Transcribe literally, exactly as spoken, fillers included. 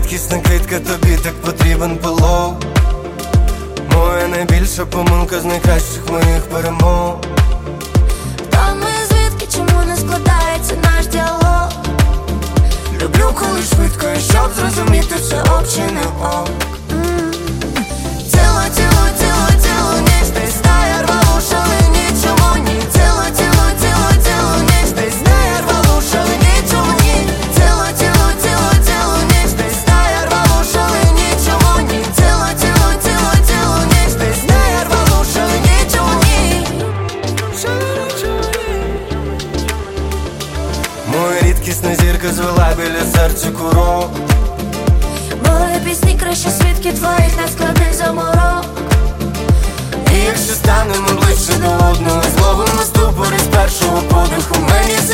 рідкісна квітка, тобі так потрібен пилок. Моя найбільша помилка з найкращих моїх перемог. Хто ми, звідки, чому не складається наш діалог? Люблю, коли швидко, і щоб зрозуміти, це ок чи не ок. Ціло, ціло, ціло, ціло ніч десь знає рвалу шалені, чому ні? Ціло, ціло, ціло, ціло ніч десь знає рвалу шалені, чому ні? Ціло, ціло, ціло, ціло ніч десь знає рвалу шалені, чому ні? Ціло, ціло, ціло, ціло ніч десь знає рвалу шалені, чому ні? Моя рідкісна зірка звела біля серця курок. Мої пісні краще свідки твоїх нескладних заморок. І якщо станемо ближче до одного, зловимо ступор із першого подиху. Мені